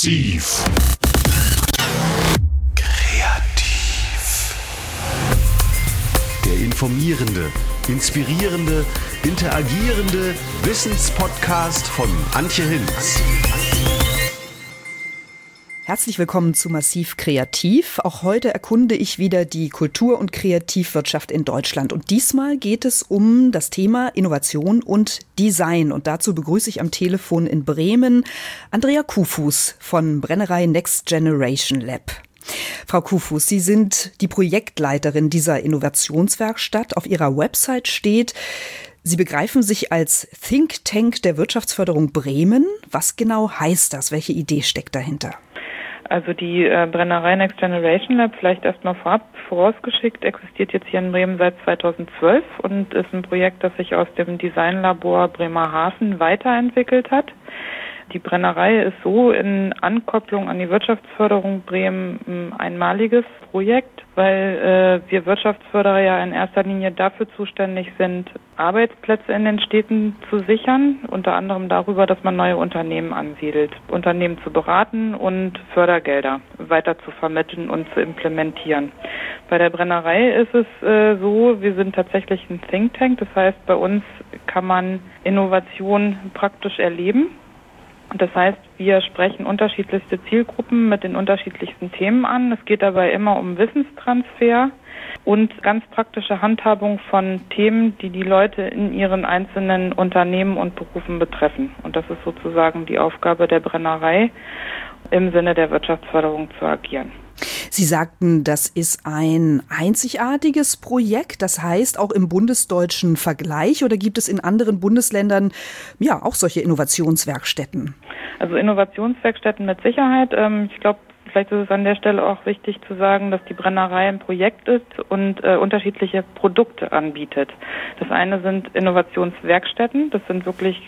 Massiv. Kreativ. Der informierende, inspirierende, interagierende Wissenspodcast von Antje Hinz. Herzlich willkommen zu Massiv Kreativ. Auch heute erkunde ich wieder die Kultur- und Kreativwirtschaft in Deutschland. Und diesmal geht es um das Thema Innovation und Design. Und dazu begrüße ich am Telefon in Bremen Andrea Kuhfuß von Brennerei Next Generation Lab. Frau Kuhfuß, Sie sind die Projektleiterin dieser Innovationswerkstatt. Auf Ihrer Website steht: Sie begreifen sich als Think Tank der Wirtschaftsförderung Bremen. Was genau heißt das? Welche Idee steckt dahinter? Also die Brennerei Next Generation Lab, vielleicht erstmal vorab vorausgeschickt, existiert jetzt hier in Bremen seit 2012 und ist ein Projekt, das sich aus dem Designlabor Bremerhaven weiterentwickelt hat. Die Brennerei ist so in Ankopplung an die Wirtschaftsförderung Bremen ein einmaliges Projekt, weil wir Wirtschaftsförderer ja in erster Linie dafür zuständig sind, Arbeitsplätze in den Städten zu sichern, unter anderem darüber, dass man neue Unternehmen ansiedelt, Unternehmen zu beraten und Fördergelder weiter zu vermitteln und zu implementieren. Bei der Brennerei ist es so, wir sind tatsächlich ein Think Tank, das heißt, bei uns kann man Innovation praktisch erleben. Das heißt, wir sprechen unterschiedlichste Zielgruppen mit den unterschiedlichsten Themen an. Es geht dabei immer um Wissenstransfer und ganz praktische Handhabung von Themen, die die Leute in ihren einzelnen Unternehmen und Berufen betreffen. Und das ist sozusagen die Aufgabe der Brennerei, im Sinne der Wirtschaftsförderung zu agieren. Sie sagten, das ist ein einzigartiges Projekt, das heißt auch im bundesdeutschen Vergleich, oder gibt es in anderen Bundesländern ja auch solche Innovationswerkstätten? Also Innovationswerkstätten mit Sicherheit. Ich glaube, vielleicht ist es an der Stelle auch wichtig zu sagen, dass die Brennerei ein Projekt ist und unterschiedliche Produkte anbietet. Das eine sind Innovationswerkstätten, das sind wirklich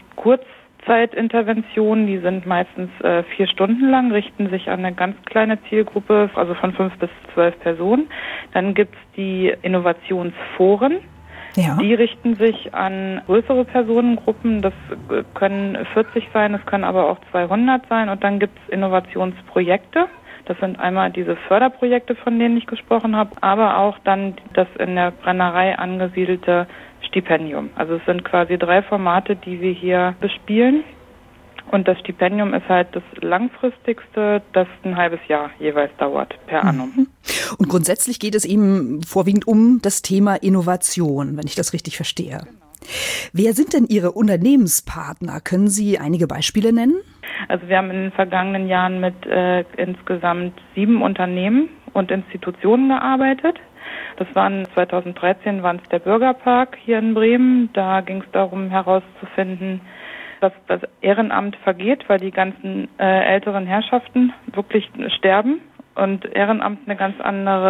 Kurzzeitinterventionen, die sind meistens 4 Stunden lang, richten sich an eine ganz kleine Zielgruppe, also von 5 bis 12 Personen. Dann gibt es die Innovationsforen. Ja. Die richten sich an größere Personengruppen, das können 40 sein, das können aber auch 200 sein. Und dann gibt es Innovationsprojekte. Das sind einmal diese Förderprojekte, von denen ich gesprochen habe, aber auch dann das in der Brennerei angesiedelte Stipendium. Also es sind quasi 3 Formate, die wir hier bespielen. Und das Stipendium ist halt das langfristigste, das ein halbes Jahr jeweils dauert per annum. Und grundsätzlich geht es eben vorwiegend um das Thema Innovation, wenn ich das richtig verstehe. Genau. Wer sind denn Ihre Unternehmenspartner? Können Sie einige Beispiele nennen? Also wir haben in den vergangenen Jahren mit insgesamt 7 Unternehmen und Institutionen gearbeitet. Das waren 2013 waren es der Bürgerpark hier in Bremen. Da ging es darum herauszufinden, dass das Ehrenamt vergeht, weil die ganzen älteren Herrschaften wirklich sterben und Ehrenamt eine ganz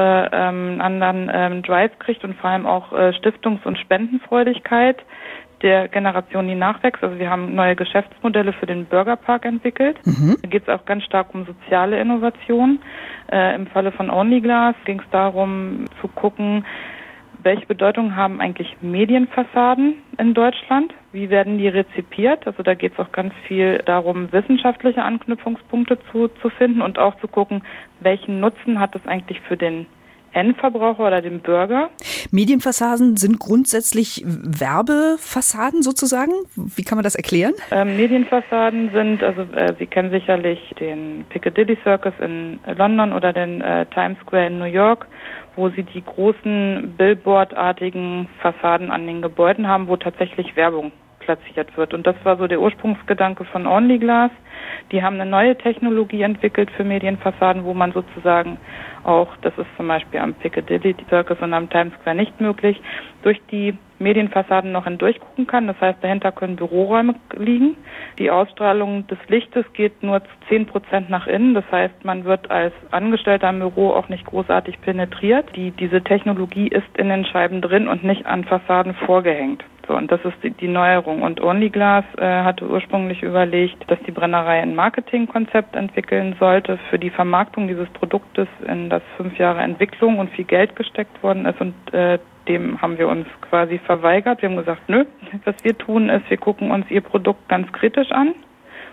anderen Drive kriegt und vor allem auch Stiftungs- und Spendenfreudigkeit der Generation, die nachwächst. Also wir haben neue Geschäftsmodelle für den Bürgerpark entwickelt. Da geht es auch ganz stark um soziale Innovation. Im Falle von OnlyGlass ging es darum zu gucken, welche Bedeutung haben eigentlich Medienfassaden in Deutschland? Wie werden die rezipiert? Also da geht es auch ganz viel darum, wissenschaftliche Anknüpfungspunkte zu finden und auch zu gucken, welchen Nutzen hat es eigentlich für den Endverbraucher oder den Bürger. Medienfassaden sind grundsätzlich Werbefassaden sozusagen? Wie kann man das erklären? Medienfassaden sind, also Sie kennen sicherlich den Piccadilly Circus in London oder den Times Square in New York, wo Sie die großen Billboard-artigen Fassaden an den Gebäuden haben, wo tatsächlich Werbung platziert wird. Und das war so der Ursprungsgedanke von OnlyGlass. Die haben eine neue Technologie entwickelt für Medienfassaden, wo man sozusagen auch, das ist zum Beispiel am Piccadilly Circus und am Times Square nicht möglich, durch die Medienfassaden noch hindurchgucken kann. Das heißt, dahinter können Büroräume liegen. Die Ausstrahlung des Lichtes geht nur zu 10% nach innen. Das heißt, man wird als Angestellter im Büro auch nicht großartig penetriert. Diese Technologie ist in den Scheiben drin und nicht an Fassaden vorgehängt. So, und das ist die Neuerung. Und OnlyGlass hatte ursprünglich überlegt, dass die Brennerei ein Marketingkonzept entwickeln sollte für die Vermarktung dieses Produktes, in das 5 Jahre Entwicklung und viel Geld gesteckt worden ist. Und dem haben wir uns quasi verweigert. Wir haben gesagt, nö, was wir tun ist, wir gucken uns ihr Produkt ganz kritisch an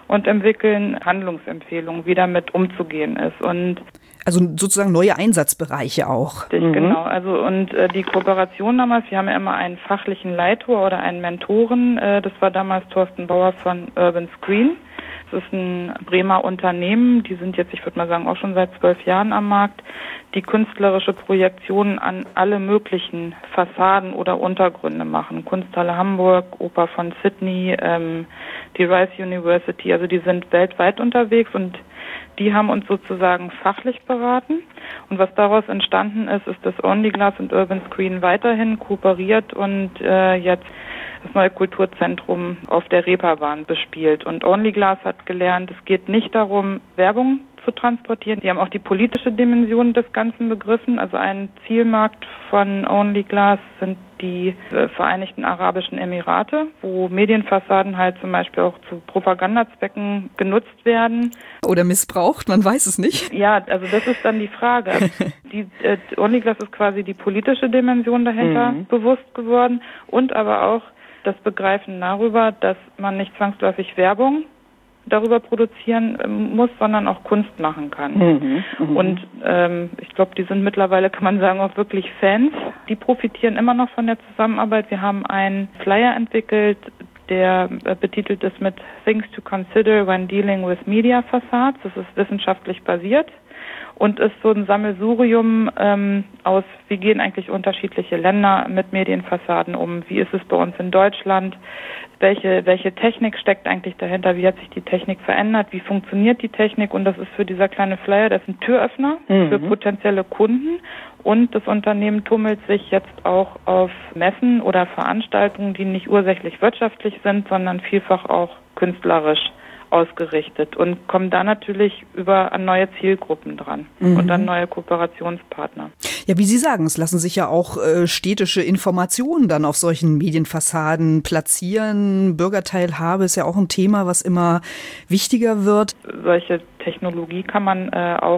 und entwickeln Handlungsempfehlungen, wie damit umzugehen ist. Und also sozusagen neue Einsatzbereiche auch. Genau. Also und die Kooperation damals, wir haben ja immer einen fachlichen Leitor oder einen Mentoren. Das war damals Thorsten Bauer von Urban Screen. Das ist ein Bremer Unternehmen. Die sind jetzt, ich würde mal sagen, auch schon seit 12 Jahren am Markt, die künstlerische Projektionen an alle möglichen Fassaden oder Untergründe machen. Kunsthalle Hamburg, Oper von Sydney, die Rice University. Also die sind weltweit unterwegs und die haben uns sozusagen fachlich beraten. Und was daraus entstanden ist, ist, dass Only Glass und Urban Screen weiterhin kooperiert und jetzt das neue Kulturzentrum auf der Reeperbahn bespielt. Und Only Glass hat gelernt, es geht nicht darum, Werbung zu transportieren. Die haben auch die politische Dimension des Ganzen begriffen. Also ein Zielmarkt von Only Glass sind die Vereinigten Arabischen Emirate, wo Medienfassaden halt zum Beispiel auch zu Propagandazwecken genutzt werden. Oder missbraucht, man weiß es nicht. Ja, also das ist dann die Frage. Only Glass ist quasi die politische Dimension dahinter bewusst geworden und aber auch das Begreifen darüber, dass man nicht zwangsläufig Werbung darüber produzieren muss, sondern auch Kunst machen kann. Und ich glaube, die sind mittlerweile, kann man sagen, auch wirklich Fans. Die profitieren immer noch von der Zusammenarbeit. Wir haben einen Flyer entwickelt, der betitelt ist mit Things to Consider when Dealing with Media Facades. Das ist wissenschaftlich basiert und ist so ein Sammelsurium aus, wie gehen eigentlich unterschiedliche Länder mit Medienfassaden um, wie ist es bei uns in Deutschland, welche Technik steckt eigentlich dahinter, wie hat sich die Technik verändert, wie funktioniert die Technik, und das ist für dieser kleine Flyer, das ist ein Türöffner für potenzielle Kunden, und das Unternehmen tummelt sich jetzt auch auf Messen oder Veranstaltungen, die nicht ursächlich wirtschaftlich sind, sondern vielfach auch künstlerisch ausgerichtet und kommen da natürlich an neue Zielgruppen dran und an neue Kooperationspartner. Ja, wie Sie sagen, es lassen sich ja auch städtische Informationen dann auf solchen Medienfassaden platzieren. Bürgerteilhabe ist ja auch ein Thema, was immer wichtiger wird. Solche Technologie kann man auch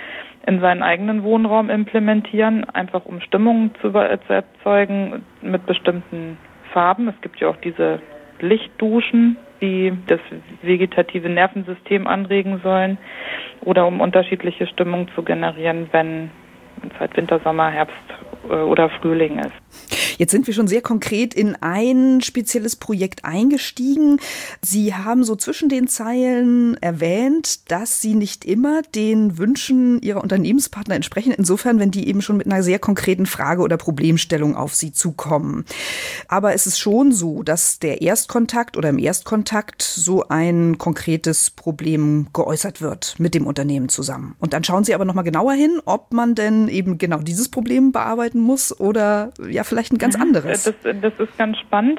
in seinen eigenen Wohnraum implementieren, einfach um Stimmungen zu erzeugen mit bestimmten Farben. Es gibt ja auch diese Lichtduschen, die das vegetative Nervensystem anregen sollen, oder um unterschiedliche Stimmungen zu generieren, wenn es halt Winter, Sommer, Herbst oder Frühling ist. Jetzt sind wir schon sehr konkret in ein spezielles Projekt eingestiegen. Sie haben so zwischen den Zeilen erwähnt, dass Sie nicht immer den Wünschen Ihrer Unternehmenspartner entsprechen, insofern, wenn die eben schon mit einer sehr konkreten Frage oder Problemstellung auf Sie zukommen. Aber es ist schon so, dass der Erstkontakt oder im Erstkontakt so ein konkretes Problem geäußert wird mit dem Unternehmen zusammen. Und dann schauen Sie aber nochmal genauer hin, ob man denn eben genau dieses Problem bearbeiten muss oder ja vielleicht ein ganz anderes. Das ist ganz spannend,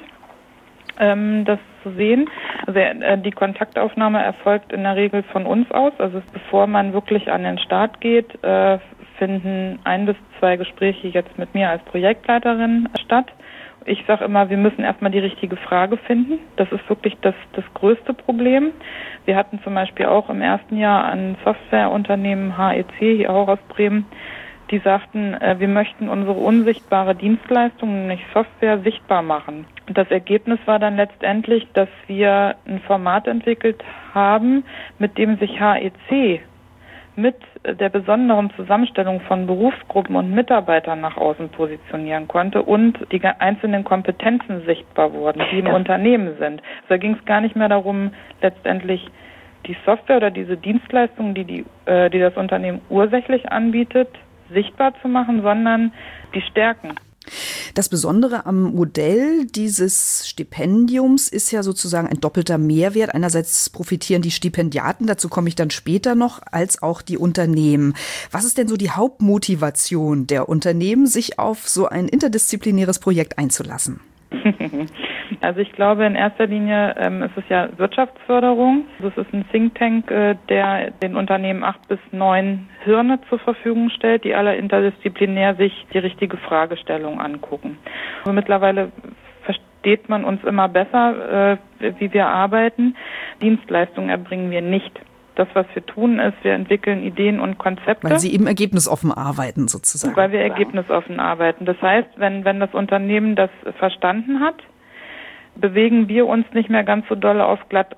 das zu sehen. Also die Kontaktaufnahme erfolgt in der Regel von uns aus. Also bevor man wirklich an den Start geht, finden 1 bis 2 Gespräche jetzt mit mir als Projektleiterin statt. Ich sage immer, wir müssen erstmal die richtige Frage finden. Das ist wirklich das größte Problem. Wir hatten zum Beispiel auch im ersten Jahr ein Softwareunternehmen HEC, hier auch aus Bremen, die sagten, wir möchten unsere unsichtbare Dienstleistung, nämlich Software, sichtbar machen. Und das Ergebnis war dann letztendlich, dass wir ein Format entwickelt haben, mit dem sich HEC mit der besonderen Zusammenstellung von Berufsgruppen und Mitarbeitern nach außen positionieren konnte und die einzelnen Kompetenzen sichtbar wurden, die im Unternehmen sind. Also da ging es gar nicht mehr darum, letztendlich die Software oder diese Dienstleistungen, die das Unternehmen ursächlich anbietet, sichtbar zu machen, sondern die Stärken. Das Besondere am Modell dieses Stipendiums ist ja sozusagen ein doppelter Mehrwert. Einerseits profitieren die Stipendiaten, dazu komme ich dann später noch, als auch die Unternehmen. Was ist denn so die Hauptmotivation der Unternehmen, sich auf so ein interdisziplinäres Projekt einzulassen? Also ich glaube, in erster Linie ist es ja Wirtschaftsförderung. Es ist ein Think Tank, der den Unternehmen 8 bis 9 Hirne zur Verfügung stellt, die alle interdisziplinär sich die richtige Fragestellung angucken. Und mittlerweile versteht man uns immer besser, wie wir arbeiten. Dienstleistungen erbringen wir nicht. Das, was wir tun, ist, wir entwickeln Ideen und Konzepte. Weil Sie eben ergebnisoffen arbeiten sozusagen. Weil wir ergebnisoffen arbeiten. Das heißt, wenn das Unternehmen das verstanden hat, bewegen wir uns nicht mehr ganz so doll auf Glatteis.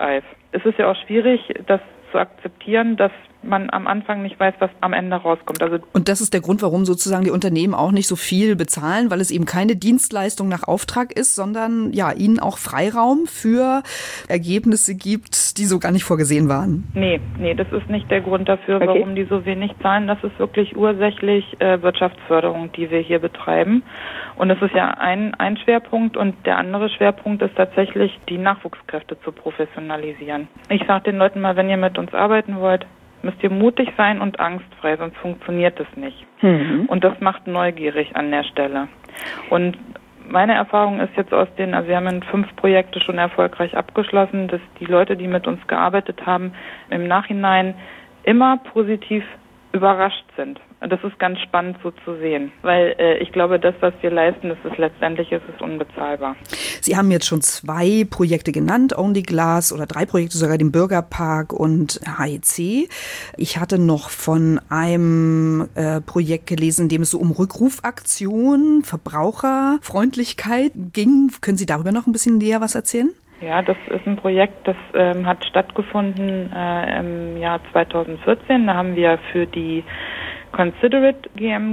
es ist ja auch schwierig, das zu akzeptieren, dass man am Anfang nicht weiß, was am Ende rauskommt. Und das ist der Grund, warum sozusagen die Unternehmen auch nicht so viel bezahlen, weil es eben keine Dienstleistung nach Auftrag ist, sondern ja, ihnen auch Freiraum für Ergebnisse gibt, die so gar nicht vorgesehen waren. Nee, das ist nicht der Grund dafür, warum die so wenig zahlen. Das ist wirklich ursächlich Wirtschaftsförderung, die wir hier betreiben. Und das ist ja ein Schwerpunkt, und der andere Schwerpunkt ist tatsächlich, die Nachwuchskräfte zu professionalisieren. Ich sage den Leuten mal, wenn ihr mit uns arbeiten wollt, müsst ihr mutig sein und angstfrei, sonst funktioniert es nicht. Und das macht neugierig an der Stelle. Und meine Erfahrung ist jetzt also wir haben 5 Projekte schon erfolgreich abgeschlossen, dass die Leute, die mit uns gearbeitet haben, im Nachhinein immer positiv überrascht sind. Das ist ganz spannend so zu sehen, weil ich glaube, das, was wir leisten, ist unbezahlbar. Sie haben jetzt schon 2 Projekte genannt, Only Glass, oder 3 Projekte, sogar den Bürgerpark und HEC. Ich hatte noch von einem Projekt gelesen, in dem es so um Rückrufaktion, Verbraucherfreundlichkeit ging. Können Sie darüber noch ein bisschen näher was erzählen? Ja, das ist ein Projekt, das hat stattgefunden im Jahr 2014. Da haben wir für die Considerate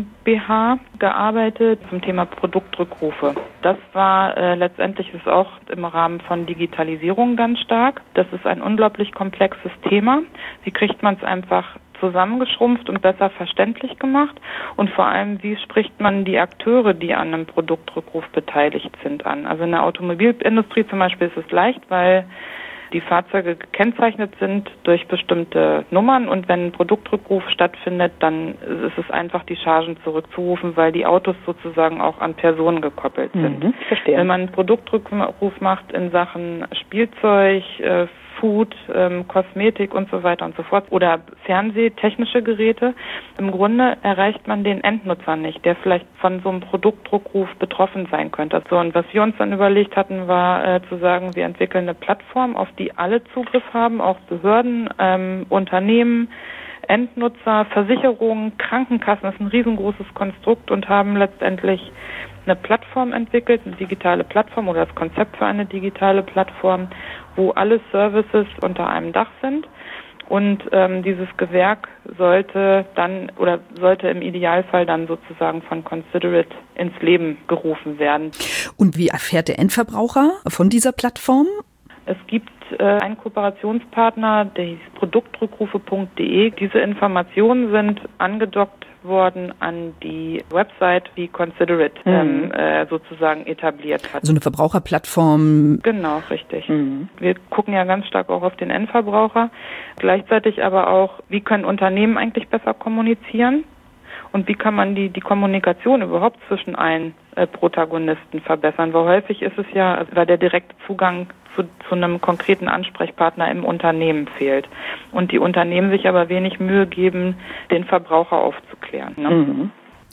GmbH gearbeitet zum Thema Produktrückrufe. Das war letztendlich ist auch im Rahmen von Digitalisierung ganz stark. Das ist ein unglaublich komplexes Thema. Wie kriegt man es einfach zusammengeschrumpft und besser verständlich gemacht? Und vor allem, wie spricht man die Akteure, die an einem Produktrückruf beteiligt sind, an? Also in der Automobilindustrie zum Beispiel ist es leicht, weil die Fahrzeuge gekennzeichnet sind durch bestimmte Nummern, und wenn ein Produktrückruf stattfindet, dann ist es einfach, die Chargen zurückzurufen, weil die Autos sozusagen auch an Personen gekoppelt sind. Verstehe. Wenn man einen Produktrückruf macht in Sachen Spielzeug, Food, Kosmetik und so weiter und so fort oder Fernsehtechnische Geräte, im Grunde erreicht man den Endnutzer nicht, der vielleicht von so einem Produktrückruf betroffen sein könnte. So, und was wir uns dann überlegt hatten, war zu sagen, wir entwickeln eine Plattform, auf die alle Zugriff haben, auch Behörden, Unternehmen, Endnutzer, Versicherungen, Krankenkassen. Das ist ein riesengroßes Konstrukt, und haben letztendlich eine Plattform entwickelt, eine digitale Plattform oder das Konzept für eine digitale Plattform, wo alle Services unter einem Dach sind. Und dieses Gewerk sollte im Idealfall dann sozusagen von Considerate ins Leben gerufen werden. Und wie erfährt der Endverbraucher von dieser Plattform? Es gibt einen Kooperationspartner, der hieß produktrückrufe.de. Diese Informationen sind angedockt worden an die Website, wie Considerate sozusagen etabliert hat. So eine Verbraucherplattform. Genau, richtig. Wir gucken ja ganz stark auch auf den Endverbraucher. Gleichzeitig aber auch, wie können Unternehmen eigentlich besser kommunizieren? Und wie kann man die Kommunikation überhaupt zwischen allen Protagonisten verbessern? Weil häufig ist es ja, weil der direkte Zugang zu einem konkreten Ansprechpartner im Unternehmen fehlt. Und die Unternehmen sich aber wenig Mühe geben, den Verbraucher aufzuklären. Ne?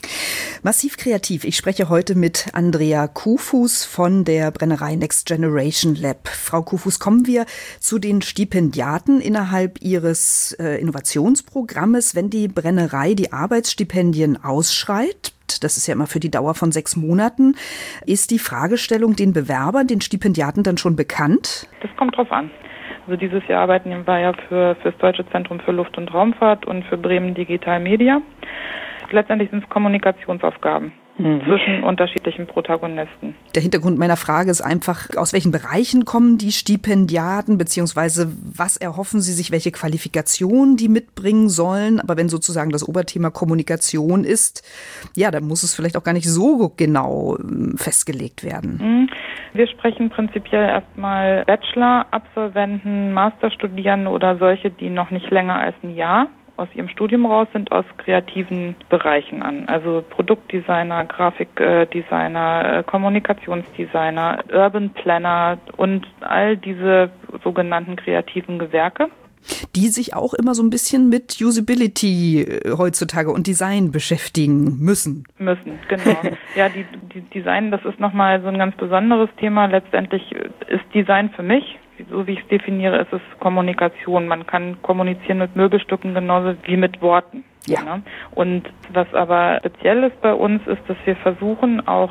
Massiv kreativ. Ich spreche heute mit Andrea Kuhfuß von der Brennerei Next Generation Lab. Frau Kuhfuß, kommen wir zu den Stipendiaten innerhalb Ihres Innovationsprogrammes. Wenn die Brennerei die Arbeitsstipendien ausschreibt, das ist ja immer für die Dauer von 6 Monaten, ist die Fragestellung den Bewerbern, den Stipendiaten dann schon bekannt? Das kommt drauf an. Also dieses Jahr arbeiten wir ja für das Deutsche Zentrum für Luft- und Raumfahrt und für Bremen Digital Media. Letztendlich sind es Kommunikationsaufgaben zwischen unterschiedlichen Protagonisten. Der Hintergrund meiner Frage ist einfach, aus welchen Bereichen kommen die Stipendiaten, beziehungsweise was erhoffen sie sich, welche Qualifikationen die mitbringen sollen? Aber wenn sozusagen das Oberthema Kommunikation ist, ja, dann muss es vielleicht auch gar nicht so genau festgelegt werden. Wir sprechen prinzipiell erstmal Bachelor-Absolventen, Masterstudierende oder solche, die noch nicht länger als ein Jahr aus ihrem Studium raus sind, aus kreativen Bereichen an. Also Produktdesigner, Grafikdesigner, Kommunikationsdesigner, Urban Planner und all diese sogenannten kreativen Gewerke. Die sich auch immer so ein bisschen mit Usability heutzutage und Design beschäftigen müssen. Genau. Ja, die Design, das ist nochmal so ein ganz besonderes Thema. Letztendlich ist Design für mich, so wie ich es definiere, ist es Kommunikation. Man kann kommunizieren mit Möbelstücken genauso wie mit Worten. Ja. Ne? Und was aber speziell ist bei uns, ist, dass wir versuchen, auch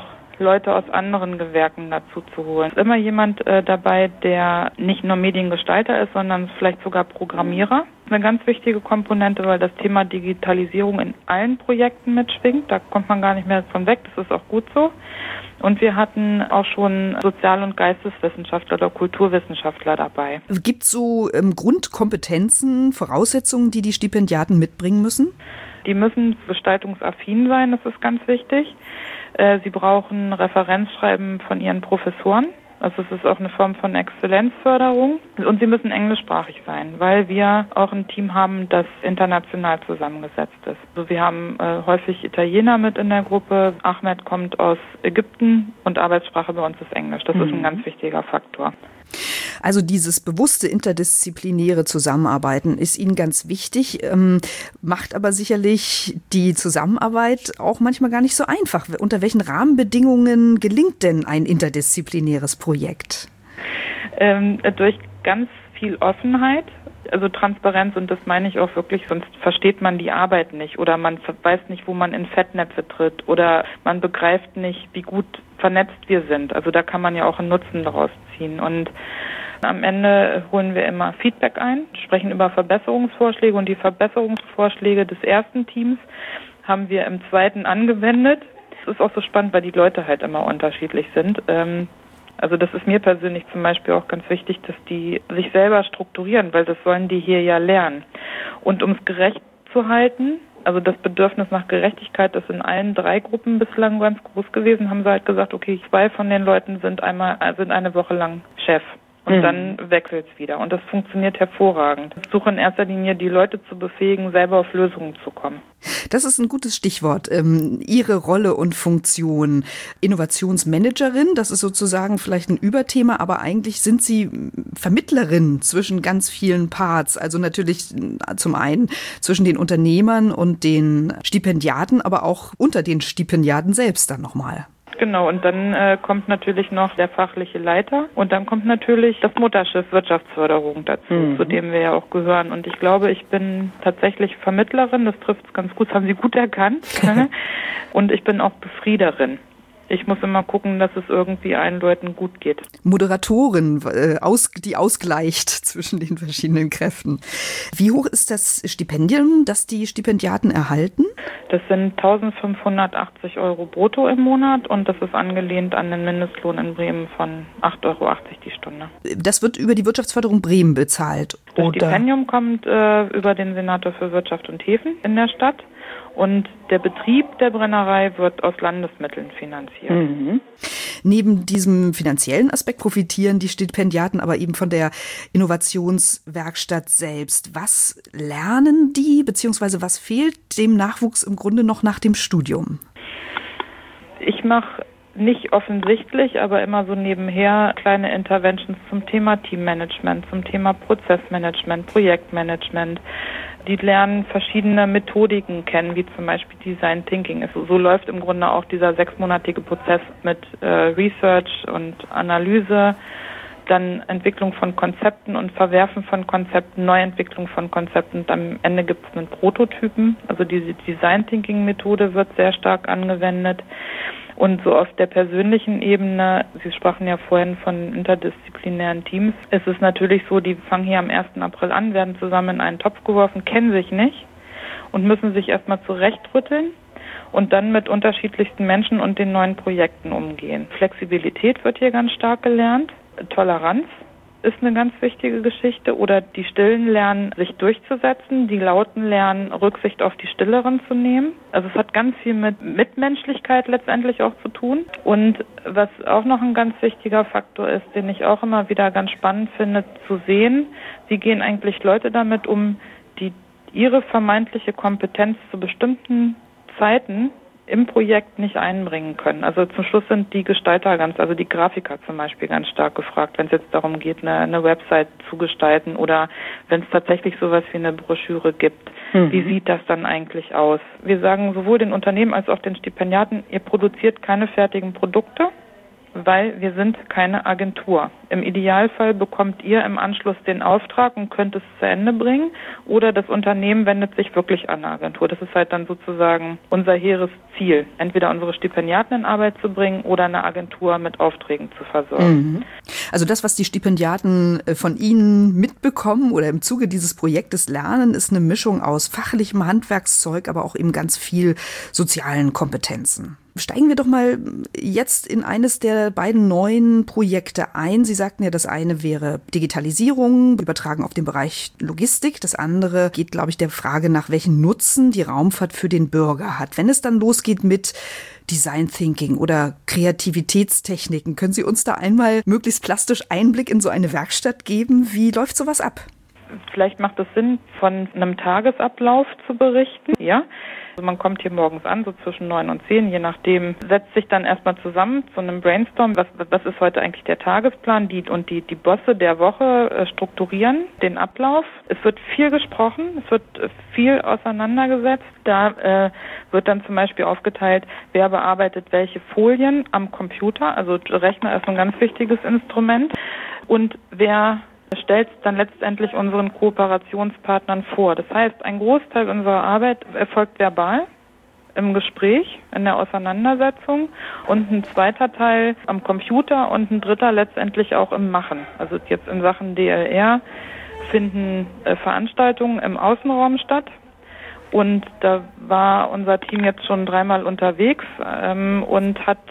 Leute aus anderen Gewerken dazu zu holen. Es ist immer jemand dabei, der nicht nur Mediengestalter ist, sondern vielleicht sogar Programmierer. Das ist eine ganz wichtige Komponente, weil das Thema Digitalisierung in allen Projekten mitschwingt. Da kommt man gar nicht mehr von weg, das ist auch gut so. Und wir hatten auch schon Sozial- und Geisteswissenschaftler oder Kulturwissenschaftler dabei. Gibt es so Grundkompetenzen, Voraussetzungen, die die Stipendiaten mitbringen müssen? Die müssen gestaltungsaffin sein, das ist ganz wichtig. Sie brauchen Referenzschreiben von ihren Professoren. Also es ist auch eine Form von Exzellenzförderung. Und sie müssen englischsprachig sein, weil wir auch ein Team haben, das international zusammengesetzt ist. Also wir haben häufig Italiener mit in der Gruppe. Ahmed kommt aus Ägypten und Arbeitssprache bei uns ist Englisch. Das ist ein ganz wichtiger Faktor. Also dieses bewusste interdisziplinäre Zusammenarbeiten ist Ihnen ganz wichtig, macht aber sicherlich die Zusammenarbeit auch manchmal gar nicht so einfach. Unter welchen Rahmenbedingungen gelingt denn ein interdisziplinäres Projekt? Durch ganz viel Offenheit, also Transparenz, und das meine ich auch wirklich, sonst versteht man die Arbeit nicht oder man weiß nicht, wo man in Fettnäpfe tritt oder man begreift nicht, wie gut vernetzt wir sind. Also da kann man ja auch einen Nutzen daraus ziehen. Und am Ende holen wir immer Feedback ein, sprechen über Verbesserungsvorschläge und die Verbesserungsvorschläge des ersten Teams haben wir im zweiten angewendet. Es ist auch so spannend, weil die Leute halt immer unterschiedlich sind. Also das ist mir persönlich zum Beispiel auch ganz wichtig, dass die sich selber strukturieren, weil das sollen die hier ja lernen. Und um es gerecht zu halten, also das Bedürfnis nach Gerechtigkeit ist in allen 3 Gruppen bislang ganz groß gewesen, haben sie halt gesagt, okay, 2 von den Leuten sind eine Woche lang Chef. Und dann wechselt es wieder. Und das funktioniert hervorragend. Ich versuche in erster Linie, die Leute zu befähigen, selber auf Lösungen zu kommen. Das ist ein gutes Stichwort. Ihre Rolle und Funktion. Innovationsmanagerin, das ist sozusagen vielleicht ein Überthema, aber eigentlich sind Sie Vermittlerin zwischen ganz vielen Parts. Also natürlich zum einen zwischen den Unternehmern und den Stipendiaten, aber auch unter den Stipendiaten selbst dann nochmal. Genau, und dann kommt natürlich noch der fachliche Leiter und dann kommt natürlich das Mutterschiff Wirtschaftsförderung dazu, zu dem wir ja auch gehören. Und ich glaube, ich bin tatsächlich Vermittlerin, das trifft es ganz gut, das haben Sie gut erkannt. Und ich bin auch Befriederin. Ich muss immer gucken, dass es irgendwie allen Leuten gut geht. Moderatorin, die ausgleicht zwischen den verschiedenen Kräften. Wie hoch ist das Stipendium, das die Stipendiaten erhalten? Das sind 1.580 € brutto im Monat und das ist angelehnt an den Mindestlohn in Bremen von 8,80 € die Stunde. Das wird über die Wirtschaftsförderung Bremen bezahlt? Das Stipendium kommt über den Senator für Wirtschaft und Häfen in der Stadt. Und der Betrieb der Brennerei wird aus Landesmitteln finanziert. Neben diesem finanziellen Aspekt profitieren die Stipendiaten aber eben von der Innovationswerkstatt selbst. Was lernen die, beziehungsweise was fehlt dem Nachwuchs im Grunde noch nach dem Studium? Ich mache nicht offensichtlich, aber immer so nebenher kleine Interventions zum Thema Teammanagement, zum Thema Prozessmanagement, Projektmanagement. Die lernen verschiedene Methodiken kennen, wie zum Beispiel Design Thinking. So läuft im Grunde auch dieser 6-monatige Prozess mit Research und Analyse, dann Entwicklung von Konzepten und Verwerfen von Konzepten, Neuentwicklung von Konzepten. Und am Ende gibt es einen Prototypen. Also diese Design Thinking Methode wird sehr stark angewendet. Und so auf der persönlichen Ebene, Sie sprachen ja vorhin von interdisziplinären Teams, ist es natürlich so, die fangen hier am 1. April an, werden zusammen in einen Topf geworfen, kennen sich nicht und müssen sich erstmal zurechtrütteln und dann mit unterschiedlichsten Menschen und den neuen Projekten umgehen. Flexibilität wird hier ganz stark gelernt, Toleranz ist eine ganz wichtige Geschichte, oder die Stillen lernen, sich durchzusetzen, die Lauten lernen, Rücksicht auf die Stilleren zu nehmen. Also es hat ganz viel mit Mitmenschlichkeit letztendlich auch zu tun. Und was auch noch ein ganz wichtiger Faktor ist, den ich auch immer wieder ganz spannend finde, zu sehen, wie gehen eigentlich Leute damit um, die ihre vermeintliche Kompetenz zu bestimmten Zeiten im Projekt nicht einbringen können. Also zum Schluss sind die Gestalter also die Grafiker zum Beispiel ganz stark gefragt, wenn es jetzt darum geht, eine Website zu gestalten oder wenn es tatsächlich sowas wie eine Broschüre gibt. Wie sieht das dann eigentlich aus? Wir sagen sowohl den Unternehmen als auch den Stipendiaten, ihr produziert keine fertigen Produkte, weil wir sind keine Agentur. Im Idealfall bekommt ihr im Anschluss den Auftrag und könnt es zu Ende bringen, oder das Unternehmen wendet sich wirklich an eine Agentur. Das ist halt dann sozusagen unser hehres Ziel, entweder unsere Stipendiaten in Arbeit zu bringen oder eine Agentur mit Aufträgen zu versorgen. Also das, was die Stipendiaten von Ihnen mitbekommen oder im Zuge dieses Projektes lernen, ist eine Mischung aus fachlichem Handwerkszeug, aber auch eben ganz viel sozialen Kompetenzen. Steigen wir doch mal jetzt in eines der beiden neuen Projekte ein. Sie sagten ja, das eine wäre Digitalisierung, übertragen auf den Bereich Logistik. Das andere geht, glaube ich, der Frage nach, welchen Nutzen die Raumfahrt für den Bürger hat. Wenn es dann losgeht mit Design Thinking oder Kreativitätstechniken, können Sie uns da einmal möglichst plastisch Einblick in so eine Werkstatt geben? Wie läuft sowas ab? Vielleicht macht es Sinn, von einem Tagesablauf zu berichten, ja. Also man kommt hier morgens an, so zwischen 9 und 10, je nachdem, setzt sich dann erstmal zusammen zu einem Brainstorm. Was ist heute eigentlich der Tagesplan? Die Bosse der Woche strukturieren den Ablauf. Es wird viel gesprochen, es wird viel auseinandergesetzt. Da wird dann zum Beispiel aufgeteilt, wer bearbeitet welche Folien am Computer. Also Rechner ist ein ganz wichtiges Instrument. Und wer stellt es dann letztendlich unseren Kooperationspartnern vor. Das heißt, ein Großteil unserer Arbeit erfolgt verbal, im Gespräch, in der Auseinandersetzung, und ein zweiter Teil am Computer und ein dritter letztendlich auch im Machen. Also jetzt in Sachen DLR finden Veranstaltungen im Außenraum statt. Und da war unser Team jetzt schon 3-mal unterwegs und hat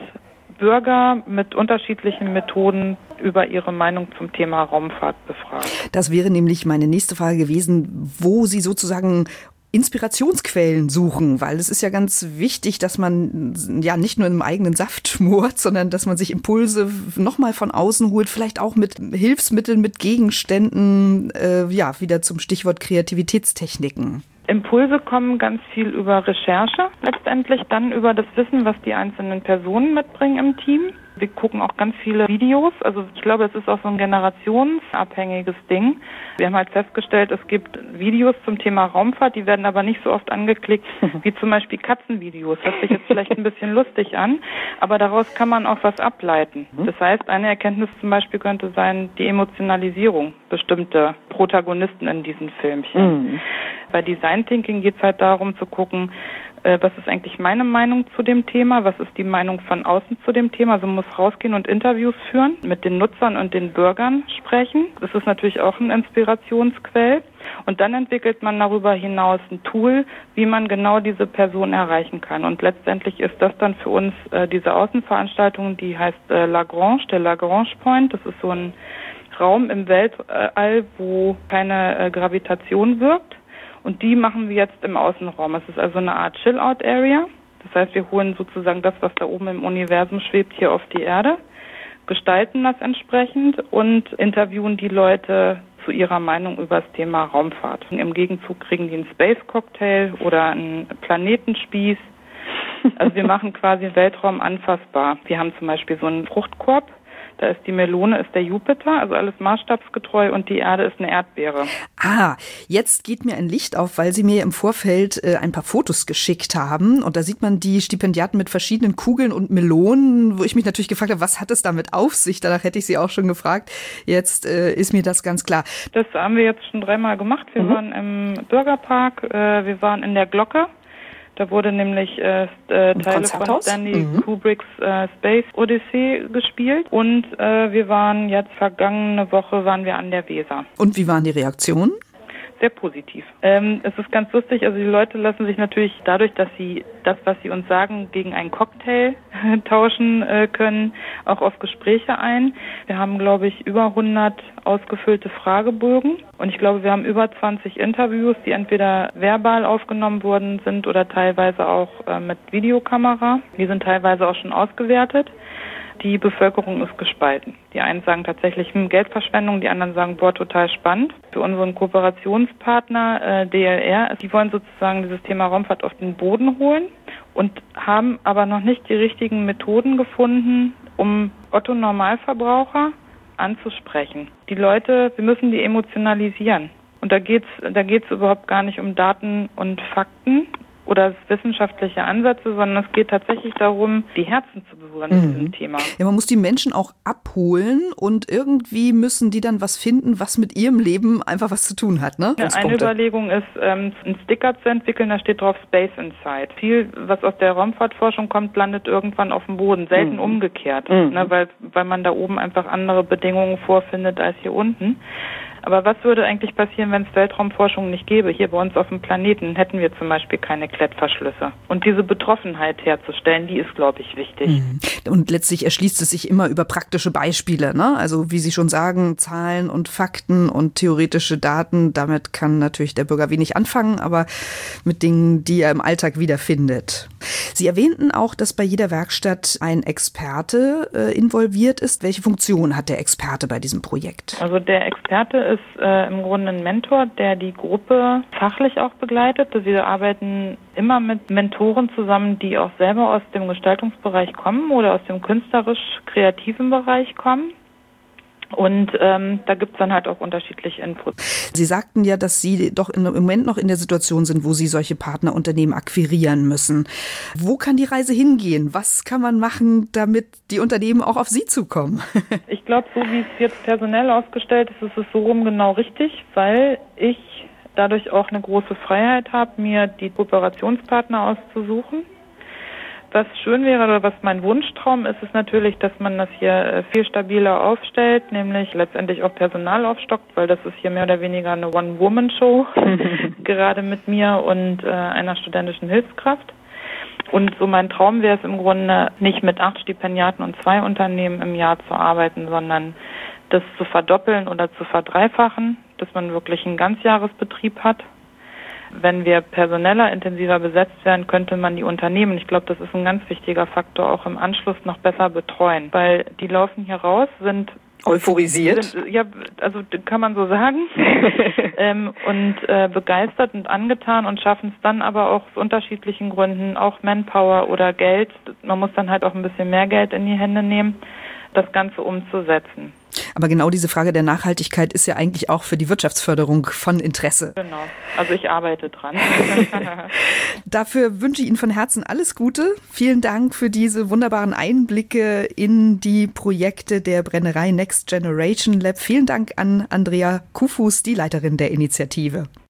Bürger mit unterschiedlichen Methoden über ihre Meinung zum Thema Raumfahrt befragt. Das wäre nämlich meine nächste Frage gewesen, wo Sie sozusagen Inspirationsquellen suchen, weil es ist ja ganz wichtig, dass man ja nicht nur im eigenen Saft schmort, sondern dass man sich Impulse nochmal von außen holt, vielleicht auch mit Hilfsmitteln, mit Gegenständen, wieder zum Stichwort Kreativitätstechniken. Impulse kommen ganz viel über Recherche, letztendlich dann über das Wissen, was die einzelnen Personen mitbringen im Team. Wir gucken auch ganz viele Videos, also ich glaube, es ist auch so ein generationsabhängiges Ding. Wir haben halt festgestellt, es gibt Videos zum Thema Raumfahrt, die werden aber nicht so oft angeklickt wie zum Beispiel Katzenvideos. Hört sich jetzt vielleicht ein bisschen lustig an, aber daraus kann man auch was ableiten. Das heißt, eine Erkenntnis zum Beispiel könnte sein, die Emotionalisierung bestimmter Protagonisten in diesen Filmchen. Bei Design Thinking geht es halt darum zu gucken, was ist eigentlich meine Meinung zu dem Thema, was ist die Meinung von außen zu dem Thema. Also man muss rausgehen und Interviews führen, mit den Nutzern und den Bürgern sprechen. Das ist natürlich auch ein Inspirationsquell. Und dann entwickelt man darüber hinaus ein Tool, wie man genau diese Person erreichen kann. Und letztendlich ist das dann für uns diese Außenveranstaltung, die heißt Lagrange, der Lagrange Point. Das ist so ein Raum im Weltall, wo keine Gravitation wirkt. Und die machen wir jetzt im Außenraum. Es ist also eine Art Chill-Out-Area. Das heißt, wir holen sozusagen das, was da oben im Universum schwebt, hier auf die Erde, gestalten das entsprechend und interviewen die Leute zu ihrer Meinung über das Thema Raumfahrt. Im Gegenzug kriegen die einen Space-Cocktail oder einen Planetenspieß. Also wir machen quasi Weltraum anfassbar. Wir haben zum Beispiel so einen Fruchtkorb. Da ist die Melone, ist der Jupiter, also alles maßstabsgetreu, und die Erde ist eine Erdbeere. Jetzt geht mir ein Licht auf, weil Sie mir im Vorfeld ein paar Fotos geschickt haben. Und da sieht man die Stipendiaten mit verschiedenen Kugeln und Melonen, wo ich mich natürlich gefragt habe, was hat es damit auf sich? Danach hätte ich Sie auch schon gefragt. Jetzt ist mir das ganz klar. Das haben wir jetzt schon 3-mal gemacht. Wir waren im Bürgerpark, wir waren in der Glocke. Da wurde nämlich Teile von Stanley Kubricks Space Odyssey gespielt. Und wir waren jetzt vergangene Woche an der Weser. Und wie waren die Reaktionen? Sehr positiv. Es ist ganz lustig, also die Leute lassen sich natürlich dadurch, dass sie das, was sie uns sagen, gegen einen Cocktail tauschen können, auch auf Gespräche ein. Wir haben, glaube ich, über 100 ausgefüllte Fragebögen und ich glaube, wir haben über 20 Interviews, die entweder verbal aufgenommen worden sind oder teilweise auch mit Videokamera. Die sind teilweise auch schon ausgewertet. Die Bevölkerung ist gespalten. Die einen sagen tatsächlich Geldverschwendung, die anderen sagen, total spannend. Für unseren Kooperationspartner DLR, die wollen sozusagen dieses Thema Raumfahrt auf den Boden holen und haben aber noch nicht die richtigen Methoden gefunden, um Otto-Normalverbraucher anzusprechen. Die Leute, wir müssen die emotionalisieren. Und da geht's überhaupt gar nicht um Daten und Fakten, oder wissenschaftliche Ansätze, sondern es geht tatsächlich darum, die Herzen zu berühren mit diesem Thema. Ja, man muss die Menschen auch abholen und irgendwie müssen die dann was finden, was mit ihrem Leben einfach was zu tun hat, ne? Ja, eine Überlegung ist, einen Sticker zu entwickeln, da steht drauf Space Inside. Viel, was aus der Raumfahrtforschung kommt, landet irgendwann auf dem Boden, selten umgekehrt, ne, weil man da oben einfach andere Bedingungen vorfindet als hier unten. Aber was würde eigentlich passieren, wenn es Weltraumforschung nicht gäbe? Hier bei uns auf dem Planeten hätten wir zum Beispiel keine Klettverschlüsse. Und diese Betroffenheit herzustellen, die ist, glaube ich, wichtig. Und letztlich erschließt es sich immer über praktische Beispiele, ne? Also wie Sie schon sagen, Zahlen und Fakten und theoretische Daten, damit kann natürlich der Bürger wenig anfangen, aber mit Dingen, die er im Alltag wiederfindet. Sie erwähnten auch, dass bei jeder Werkstatt ein Experte involviert ist. Welche Funktion hat der Experte bei diesem Projekt? Also der Experte ist im Grunde ein Mentor, der die Gruppe fachlich auch begleitet. Wir arbeiten immer mit Mentoren zusammen, die auch selber aus dem Gestaltungsbereich kommen oder aus dem künstlerisch-kreativen Bereich kommen. Und da gibt's dann halt auch unterschiedliche Inputs. Sie sagten ja, dass Sie doch im Moment noch in der Situation sind, wo Sie solche Partnerunternehmen akquirieren müssen. Wo kann die Reise hingehen? Was kann man machen, damit die Unternehmen auch auf Sie zukommen? Ich glaube, so wie es jetzt personell aufgestellt ist, ist es so rum genau richtig, weil ich dadurch auch eine große Freiheit habe, mir die Kooperationspartner auszusuchen. Was schön wäre oder was mein Wunschtraum ist, ist natürlich, dass man das hier viel stabiler aufstellt, nämlich letztendlich auch Personal aufstockt, weil das ist hier mehr oder weniger eine One-Woman-Show, gerade mit mir und einer studentischen Hilfskraft. Und so mein Traum wäre es im Grunde, nicht mit 8 Stipendiaten und 2 Unternehmen im Jahr zu arbeiten, sondern das zu verdoppeln oder zu verdreifachen, dass man wirklich einen Ganzjahresbetrieb hat. Wenn wir personeller intensiver besetzt werden, könnte man die Unternehmen, ich glaube, das ist ein ganz wichtiger Faktor, auch im Anschluss noch besser betreuen. Weil die laufen hier raus, sind euphorisiert. Ja, also kann man so sagen. Und begeistert und angetan und schaffen es dann aber auch aus unterschiedlichen Gründen, auch Manpower oder Geld. Man muss dann halt auch ein bisschen mehr Geld in die Hände nehmen, das Ganze umzusetzen. Aber genau diese Frage der Nachhaltigkeit ist ja eigentlich auch für die Wirtschaftsförderung von Interesse. Genau, also ich arbeite dran. Dafür wünsche ich Ihnen von Herzen alles Gute. Vielen Dank für diese wunderbaren Einblicke in die Projekte der Brennerei Next Generation Lab. Vielen Dank an Andrea Kufus, die Leiterin der Initiative.